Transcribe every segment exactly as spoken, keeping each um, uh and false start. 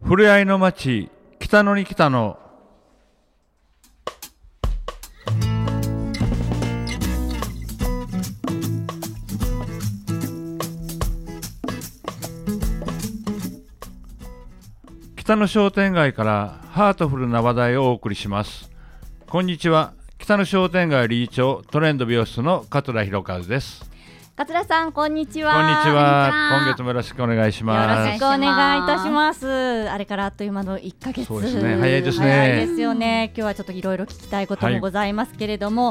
ふれあいの町北野に来たの。北野商店街からハートフルな話題をお送りします。こんにちは。北野商店街理事長トレンド美容室の桂弘和です。 桂さん、こんにちは。 こんにちは。今月もよろしくお願いします。 よろしくお願いいたします。あれからあっという間のいっかげつ。 そうですね。早いですね。 早いですよね。今日はちょっといろいろ聞きたいこともございますけれども、はい、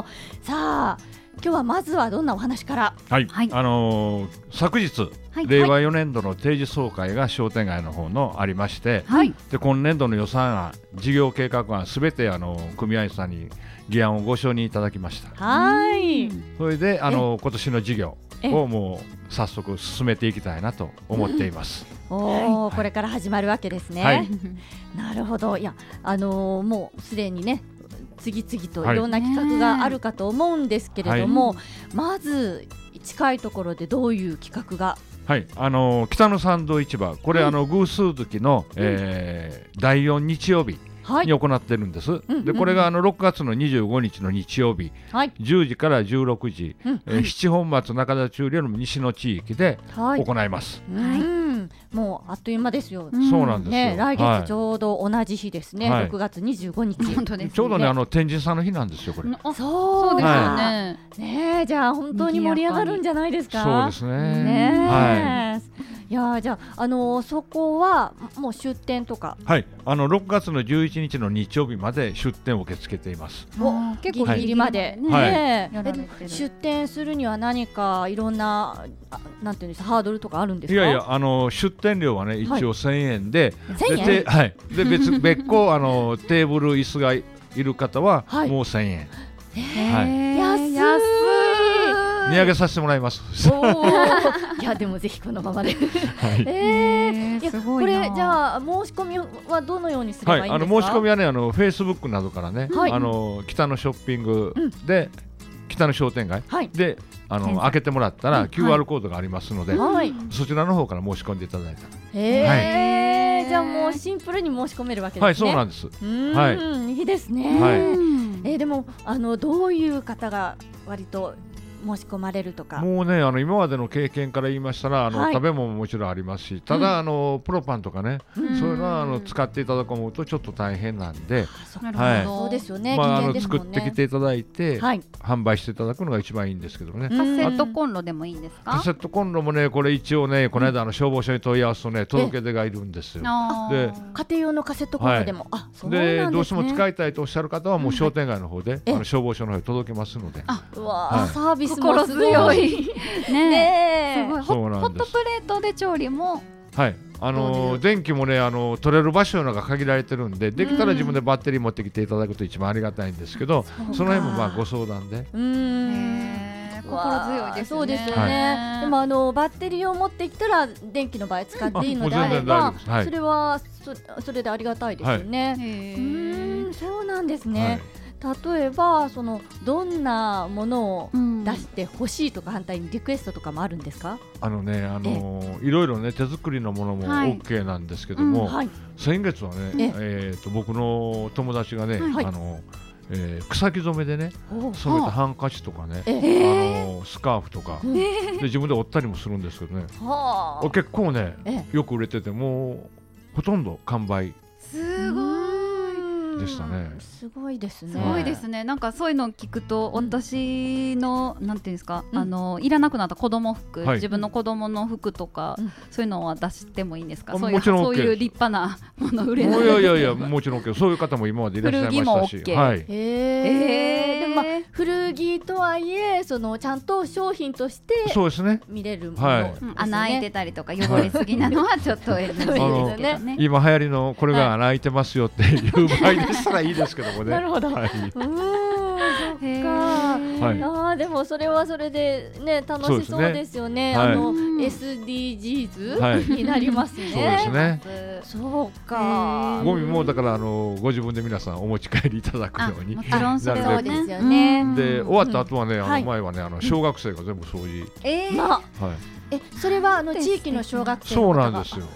さあ今日はまずはどんなお話から。 はい。はい、あのー、昨日、はい、れいわよねんどの定時総会が商店街の方のありまして、はい、で今年度の予算案、事業計画案すべてあの組合員さんに議案をご承認いただきました。 はい。 それであの今年の事業をもう早速進めていきたいなと思っています。 おお、はい、これから始まるわけですね。はい、なるほど。いや、あのー、もうすでにね。次々といろんな企画があるかと思うんですけれども、はい、まず近いところでどういう企画が。 はい、あのー、北野参道市場、これ、はい、あの偶数月の、うんえー、だいよん日曜日に行ってるんです、はい、でこれがあのろくがつのにじゅうごにちの日曜日、はい、じゅうじからじゅうろくじ、うんえー、七本松中田中流の西の地域で行います。 はい、うんもうあっという間ですよ。 そうなんですよ、 ね、来月ちょうど同じ日ですね、はい、ろくがつにじゅうごにち、 本当ですね、ちょうどねあの天神さんの日なんですよこれ。 あ、そうですよね、はい、ねじゃあ本当に盛り上がるんじゃないですか。 そうですね。 ね、 はいいやじゃあ、あのー、そこはもう出店とか。 はい、あのろくがつのじゅういちにちの日曜日まで出店を受け付けています。 結構ギリギリまで、はいねはい、出店するには何かいろんななんていうんですか、ハードルとかあるんですか。 いやいや、あの出店料はね一応せんえんで、 はい、 で, で、はい、で 別, 別個あのテーブル椅子がいる方はもうせんえん、はいはい、安い。安い。 値上げさせてもらいます。 いやでもぜひこのままで、はいえー、これじゃあ申し込みはどのようにすればいいんですか。はい、あの申し込みはねあのフェイスブックなどからね、はい、あの北のショッピングで、うん、北の商店街、はい、であの開けてもらったら、うん、キューアール コードがありますので、はい、そちらの方から申し込んでいただいた。 へー、はい、じゃあもうシンプルに申し込めるわけですね。 はい、そうなんです。 うん、はい、いいですね。はい、えー、でもあのどういう方が割と申し込まれるとか。 もうねあの今までの経験から言いましたらあの、はい、食べ物ももちろんありますし、ただ、うん、あのプロパンとかね、うん、そういうのはあの使っていただこうとちょっと大変なんで、 はい、そうですよね。 まあ、あの作ってきていただいて、はい、販売していただくのが一番いいんですけどね。 カセットコンロでもいいんですか。 カセットコンロもねこれ一応ねこの間あの消防署に問い合わすとね届け出がいるんですよ。 で家庭用のカセットコンロでも、はい、あそうなんですね。 でどうしても使いたいとおっしゃる方はもう商店街の方で、うん、あの消防署の方に届けますので。 あ、うわ、はい、サービスもすごいねえ、 すごい。ホットプレートで調理も、 はい、あのー、電気もねあのー、取れる場所が限られてるんで、できたら自分でバッテリー持ってきていただくと一番ありがたいんですけど、うん、その辺もまあご相談で。 うーん、心強いですね。そうですよね、はい、でもあのバッテリーを持ってきたら電気の場合使っていいのであれば、はい、それは そ, それでありがたいですよね。はい、うーん、そうなんですね。はい、例えばそのどんなものを出してほしいとか、反対にリクエストとかもあるんですか。 あのね、あのー、いろいろね手作りのものも OK なんですけども、はいうんはい、先月はね、ええー、と僕の友達がね、はい、あのえー、草木染めでね染めたハンカチとかね、えー、あのスカーフとか、えー、で自分で折ったりもするんですけどね、はあ、結構ね、えー、よく売れててもうほとんど完売。 すごいでしたね。 すごいですね。 すごいですね。なんかそういうのを聞くと、うん、私のなんていうんですか、うん、あのいらなくなった子供服、はい、自分の子供の服とか、うん、そういうのは出してもいいんですか。そういう、そういう立派なもの売れない。 いやいやいやもちろん OK。そういう方も今までいらっしゃいましたし。 古着も OK。はい。 へえ。でもまあ古着とはいえそのちゃんと商品としてそうですね見れるもの、 はい、穴開いてたりとか汚れすぎなのはちょっと エヌジー ですけどね。 今流行りのこれが穴開いてますよっていう場合でしたらいいですけどもね。 なるほど。はい、うーん、そっか。はい、ああでもそれはそれでね楽しそうですよね。あの エスディージーズ になりますね。 そうですね。 そうか。 ゴミもだからあのご自分で皆さんお持ち帰りいただくように。 もちろんそうですよね。 で終わった後はねあの前はねあの小学生が全部掃除。 ええ。はい。えそれはあの地域の小学生そうなんですよ。 素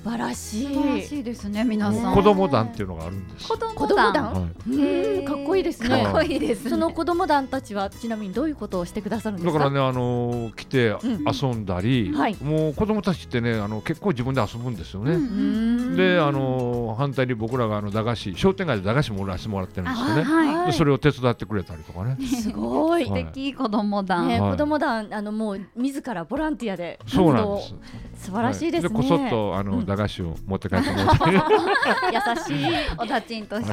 晴らしい。 素晴らしいですね、皆さん。 子供団っていうのがあるんです。 子供団、うん、かっこいいですね。 かっこいいですね。 その子供団たちはちなみにどういうことをしてくださるんですか。 だからね、あの来て遊んだり、もう子供たちってね、あの結構自分で遊ぶんですよね。で、あの反対に僕らがあの駄菓子、商店街で駄菓子も売らせてもらってるんですよね。で、それを手伝ってくれたりとかね。 すごい素敵。子供団、 子供団、あのもう自らボランティアで活動、 素晴らしいですね。 で、こそっとあの駄菓子を持って帰ってもらって、 優しいお立ちんとして。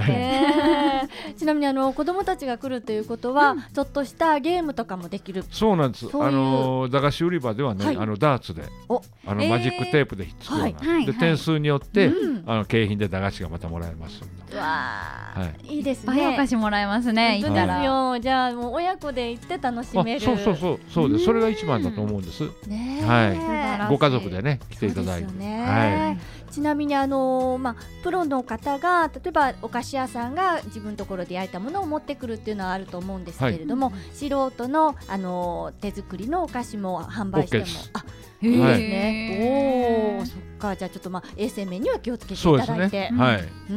ちなみにあの子供たちが来るということは、ちょっとしたゲームとかもできる。 そうなんです。あの駄菓子売り場ではね、あのダーツで、あのマジックテープでひっつくような、で点数によってあの景品で駄菓子がまたもらえます。 わあ、いいですね。 いっぱいお菓子もらえますね。 いいですよ。じゃあもう親子で行って楽しめる。 そうそうそうそうです。それが一番だと思うんです。はい。ご家族でね来ていただいて。はい。 ちなみにあのまあプロの方が例えばお菓子屋さんが自分のところで焼いたものを持ってくるっていうのはあると思うんですけれども、素人のあの手作りのお菓子も販売しても、あ、いいですね。おお、そっか。じゃあちょっとまあ衛生面には気をつけていただいて、はい。うん。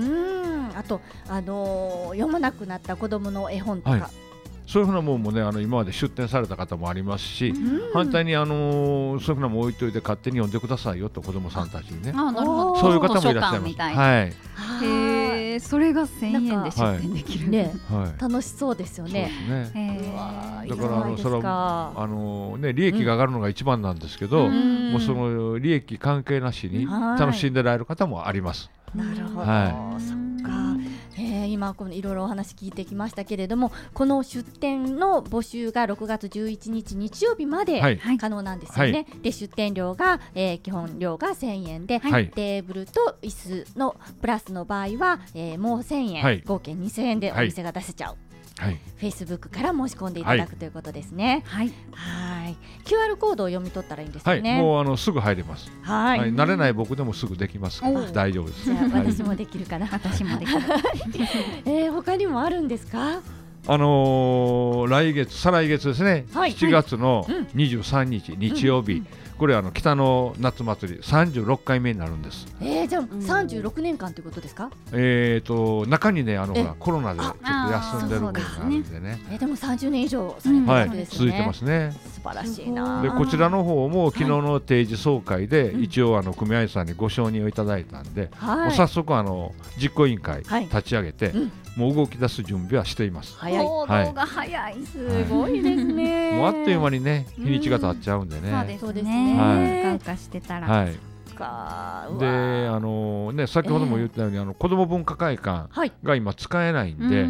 あとあの読まなくなった子供の絵本とか。 そういうふうなものもね、あの今まで出展された方もありますし、反対にあのそういうふうなもの置いといて勝手に読んでくださいよと子どもさんたちにね、そういう方もいらっしゃいます。はい。 へえ、それがせんえんで出店できるね。楽しそうですよね。 だからあのそれはあのね利益が上がるのが一番なんですけど、もうその利益関係なしに楽しんでられる方もあります。 なるほど。そっか。えー、今このいろいろお話聞いてきましたけれども、この出店の募集がろくがつじゅういちにち日曜日まで可能なんですよね。はい、で出店料が、えー、基本料がせんえんで、はい、テーブルと椅子のプラスの場合は、えー、もうせんえん、はい、合計にせんえんでお店が出せちゃう。はい、Facebook から申し込んでいただく、はい、ということですね。はい、はい。キューアール コードを読み取ったらいいんですよね。 はい、もうあのすぐ入れます。はい、はい、慣れない僕でもすぐできますから大丈夫です。 じゃあ私もできるかな。 私もできる。 えー、他にもあるんですか？ あのー、来月再来月ですね、はい、しちがつのにじゅうさんにち、うん、日曜日、うん、これあの北の夏祭りさんじゅうろっかいめになるんです。 えー、じゃあさんじゅうろくねんかんということですか？ えーと中にねあのほらコロナでちょっと休んでるのがあるんでね。 えー、でもさんじゅうねん以上されてるわけですね。 続いてますね。 素晴らしいな。 でこちらの方も昨日の定時総会で、はい、一応あの組合さんにご承認をいただいたんで、はい、もう早速あの実行委員会立ち上げて、はい、うん、もう動き出す準備はしています。 早い。行動が早い。すごいですね。 もうあっという間にね日にちが経っちゃうんでね。 そうですね。はい。うかうかしてたら。はい。 かであのね先ほども言ったように、えー、あの子ども文化会館が今使えないんで、はい、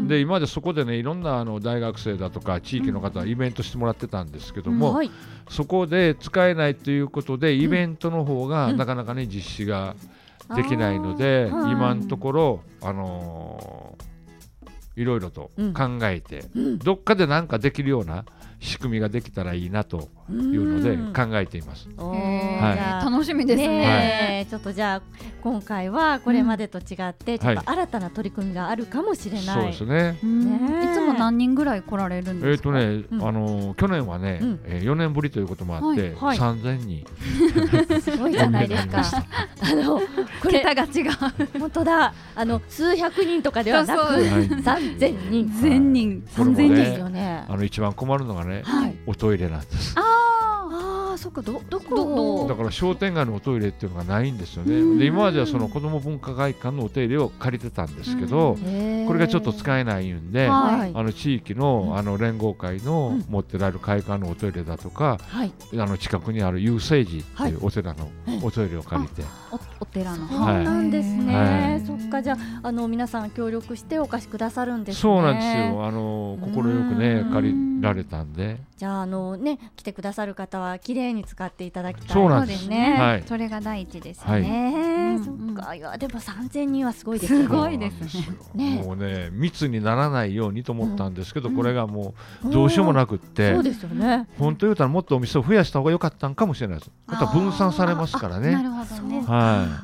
で今までそこでねいろんなあの大学生だとか地域の方はイベントしてもらってたんですけども、うん、はい、そこで使えないということでイベントの方がなかなかね実施ができないので、うん、今のところあのー、いろいろと考えて、うん、どっかで何かできるような仕組みができたらいいなというので考えています。 はい、楽しみですね。 ね、ちょっとじゃあ今回はこれまでと違ってちょっと新たな取り組みがあるかもしれない。 そうですね。 ね、いつも何人ぐらい来られるんですか？ えっとね、あの去年はね、えよねんぶりということもあってさんぜんにん。 すごいじゃないですか。あのこれ桁が違う。 本当だ。あの数百人とかではなくさんぜんにん。 千人。 三千ですよね。 あの一番困るのがね、おトイレなんです。 ああ、そっか、どどこだから商店街のおトイレっていうのがないんですよね。で今まではその子ども文化会館のおトイレを借りてたんですけど、これがちょっと使えないんで、あの地域のあの連合会の持ってられる会館のおトイレだとか、あの近くにある雄星寺っていうお寺のおトイレを借りて、 お寺の。 そうなんですね。そっか、じゃああの皆さん協力してお貸しくださるんですね。 そうなんですよ。あの心よくね借りられたんで。 じゃああのね来てくださる方は綺麗に使っていただきたい。 そうなんですね。 はい、それが第一ですよね。そっか、いやでもさんぜんにんはすごいですね。 すごいですね。もうね密にならないようにと思ったんですけど、これがもうどうしようもなくって。 そうですよね。 本当言うたらもっとお店を増やした方が良かったんかもしれないです。また分散されますからね。 なるほどね。 はい。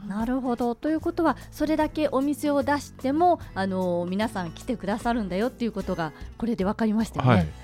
なるほど。ということはそれだけお店を出してもあの皆さん来てくださるんだよっていうことがこれで分かりましたよね。はい、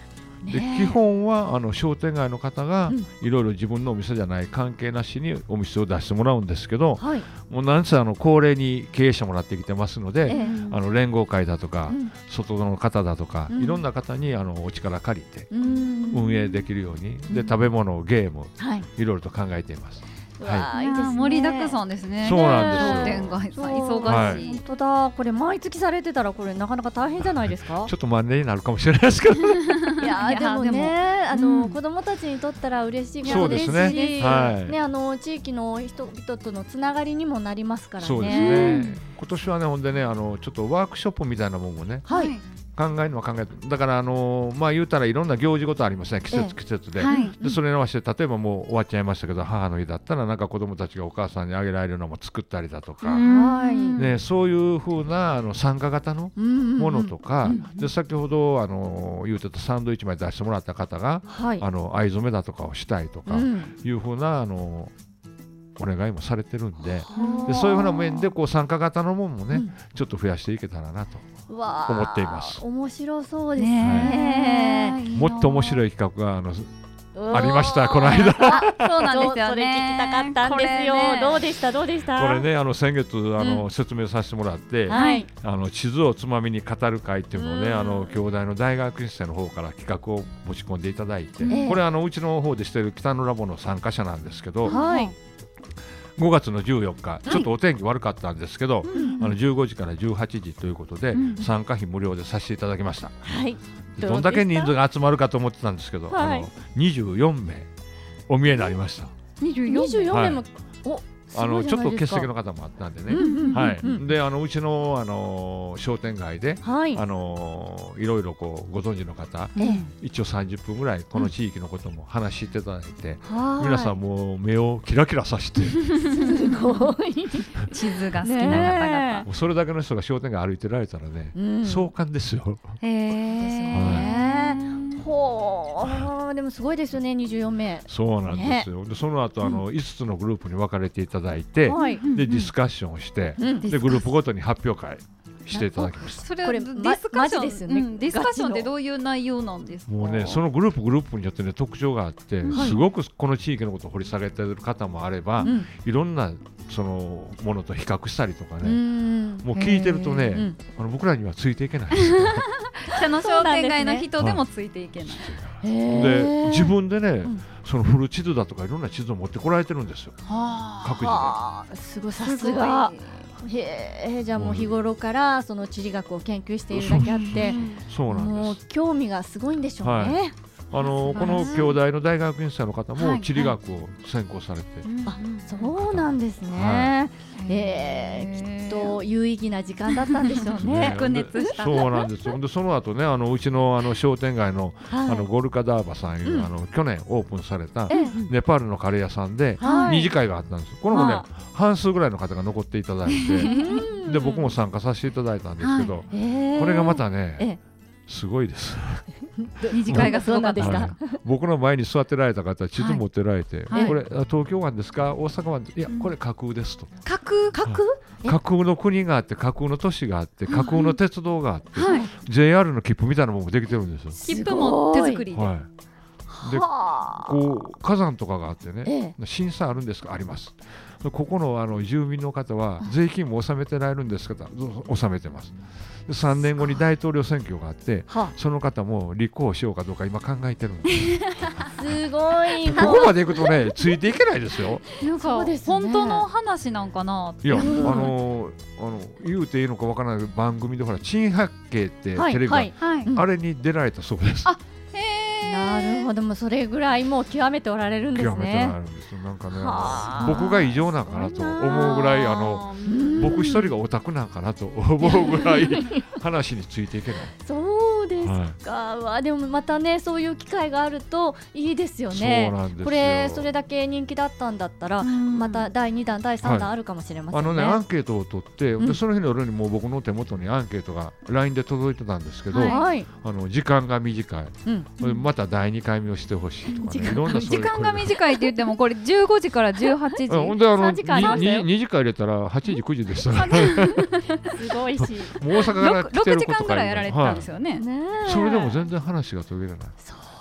で基本はあの商店街の方がいろいろ自分のお店じゃない関係なしにお店を出してもらうんですけど、はい、もうなんせあの高齢に経営者もらってきてますので、えー、あの連合会だとか、うん、外の方だとか、うん、いろんな方にあのお力借りて運営できるように、うん、で食べ物ゲーム、はい、いろいろと考えています。 はい、いいですね、盛りだくさんですね。 そうなんですよ。商店街さん忙しい。 本当だ、これ毎月されてたらこれなかなか大変じゃないですか。 ちょっとマネになるかもしれないですけど。 いやでもね、あの子供たちにとったら嬉しいことですし、ね、あの地域の人々とのつながりにもなりますからね。 そうですね。今年はね、ほんでね、あのちょっとワークショップみたいなものもね。はい。考えるのは考えて、だからあのー、まあ言うたらいろんな行事ごとありますね、季節季節で、ええ、はい、でそれに合わせて例えばもう終わっちゃいましたけど、母の日だったらなんか子供たちがお母さんにあげられるのも作ったりだとか、ね、そういう風なあの参加型のものとか、うんうんうん、で先ほどあのー、言うてたサンドイッチまで出してもらった方が、はい、あの藍染めだとかをしたいとかいう風なあのーお願いもされてるんで、でそういうふうな面でこう参加型のものもね、うん、ちょっと増やしていけたらなと思っています。 面白そうですね。 はい、もっと面白い企画があのありましたこの間。 そうなんですよね。 それ聞きたかったんですよ。ね、どうでしたどうでした。 これね、あの先月あの、うん、説明させてもらって、はい、あの地図をつまみに語る会っていうのをね、あの京大の大学院生の方から企画を持ち込んでいただいて、うん、これあのうちの方でしている北のラボの参加者なんですけど。はい、ごがつのじゅうよっか、ちょっとお天気悪かったんですけど、うん、あのじゅうごじからじゅうはちじということで、うん、参加費無料でさせていただきました。はい、どんだけ人数が集まるかと思ってたんですけど、はい、あのにじゅうよんめいお見えになりました。 にじゅうよんめいも、はい、おあのちょっと欠席の方もあったんでね、はい、であのうちの、あの商店街で、はい、あのいろいろこうご存知の方、ええ、一応さんじゅっぷんぐらいこの地域のことも話していただいて、うん、皆さんもう目をキラキラさせてすごい地図が好きな方々、 もうそれだけの人が商店街歩いてられたらね、うん、壮観ですよ。 へー、ほー、でもすごいですよね、にじゅうよんめい。 そうなんですよ、ね、でその後あの、うん、いつつのグループに分かれていただいて、はい、でディスカッションをして、うん、でグループごとに発表会していただきました。 それはディスカッションですよね、うん、ディスカッションってどういう内容なんですか。 もうね、そのグループグループによってね特徴があって、はい、すごくこの地域のことを掘り下げている方もあれば、うん、いろんなそのものと比較したりとかね、もう聞いてるとね、うん、あの僕らにはついていけないです北の商店街の人でもついていけない。 で自分でね、うん、その古地図だとかいろんな地図を持ってこられてるんですよ、各自で。 すごい、さすが。へえ、じゃあもう日頃からその地理学を研究しているだけあって、 そうなんです。もう興味がすごいんでしょうね。はい、 あのこの京大の大学院生の方も地理学を専攻されて、 はいはい、あ、そうなんですね。はい、えー、きっと有意義な時間だったんでしょうね。 白熱した。 そうなんですよ。でその後ね、あのうちのあの商店街の、はい、あのゴルカダーバさんいう、うん、あの去年オープンされたネパールのカレー屋さんで二次会があったんです。これもね、はい、半数ぐらいの方が残っていただいて、で僕も参加させていただいたんですけど、はい、えー、これがまたね、すごいです二次会がすごかった。 僕の前に座ってられた方、地図持ってられて、はい、これ東京湾ですか大阪湾、いやこれ架空ですと。 架空架空、 架空の国があって架空の都市があって架空の鉄道があって、はい、ジェイアール の切符みたいなものもできてるんですよ。切符も手作りで、はい、 でこう火山とかがあってね、ええ、審査あるんですか、あります。ここ の, あの住民の方は税金も納めてられるんですか、納めてます。でさんねんごに大統領選挙があって、その方も立候補しようかどうか今考えてるんですすごい。 ここまでいくとね、ついていけないですよ。 なんか本当の話なんかな。 いや、あのあの言うていいのかわからない番組でほら珍百景ってテレビ、はいはい、あれに出られたそうです。 あ、なるほど、もうそれぐらいもう極めておられるんですね。 極めておられるんですよ。なんかね、僕が異常なんかなと思うぐらい、あの僕一人がオタクなんかなと思うぐらい話についていけない。 そうですか、はい、わでもまたね、そういう機会があるといいですよね。 そうなんですよ。 これそれだけ人気だったんだったら、まただいにだんだいさんだんあるかもしれませんね。 はい、あのねアンケートを取って、うん、でその日の夜にもう僕の手元にアンケートが ライン で届いてたんですけど、はい、あの時間が短い、うん、まただいにかいめをしてほしいとかね、いろんな時間が短いって言ってもこれじゅうごじからじゅうはちじほんであのにじかん入れたらはちじくじでしたねすごいし、 もう大阪から来てることかろくじかんぐらいやられてたんですよね。 はい、それでも全然話が途切れない。 そう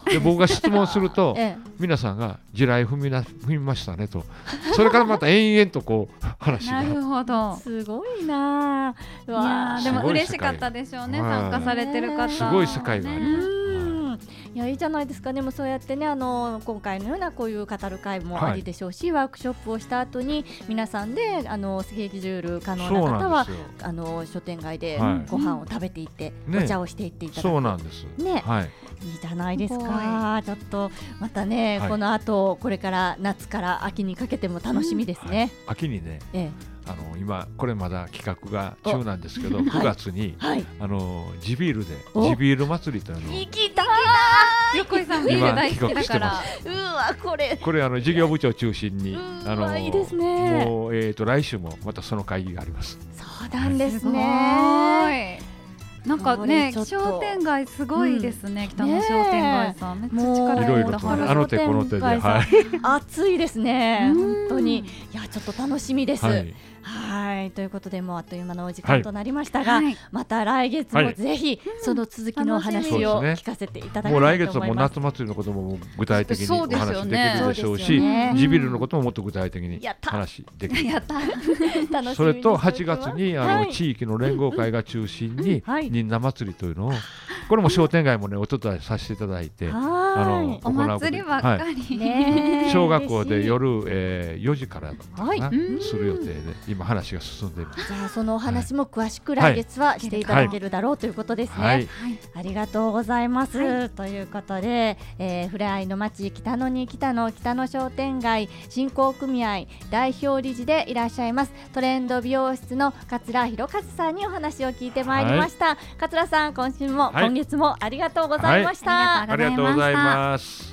で僕が質問すると、ええ、皆さんが地雷踏みな踏みましたねと、それからまた延々とこう話が。 なるほど。 すごいな。 いやでも嬉しかったでしょうね、参加されてる方。 すごい世界があります。 いやいいじゃないですか。でもそうやってね、あの今回のようなこういう語る会もありでしょうし、はい、ワークショップをした後に皆さんであのスケジュール可能な方はあの商店街でご飯を食べていって、はい、お茶をしていっていただく、ね、 そうなんですね、 はい、 いいじゃないですか。ちょっとまたね、はい、この後これから夏から秋にかけても楽しみですね、 うんはい、秋にね、ええ、あの今これまだ企画が中なんですけど、くがつに、はい、あの地ビールで地ビール祭りというのを行きたいな。 横井さんビール大好きだから。 うわこれこれあの事業部長中心にあのいいですね。 もうえっと来週もまたその会議があります。 そうなんですね。 なんかね、商店街すごいですね、北野商店街さん。めっちゃ力入れたあの手この手で、はい、 熱いですね。本当にいやちょっと楽しみです。はい、はいということでもうあっという間のお時間となりましたが、はい、また来月もぜひその続きのお話を聞かせていただきたいと思います。もう来月はもう夏祭りのことも具体的にお話できるでしょうし、地ビルのことももっと具体的に話できる。 やったそれとはちがつにあの地域の連合会が中心に忍耐祭りというのを、これも商店街もねお手伝いさせていただいて、あのお祭りばっかり、 小学校で夜えよじからする予定で今話が進んでいます。 じゃあそのお話も詳しく来月はしていただけるだろうということですね。はい、ありがとうございます、はい、ということで、えー、ふれあいの町北野に北野北野商店街振興組合代表理事でいらっしゃいますトレンド美容室の桂弘和さんにお話を聞いてまいりました。はい、桂さん今週も、はい、今月もありがとうございました。 はい、ありがとうございます。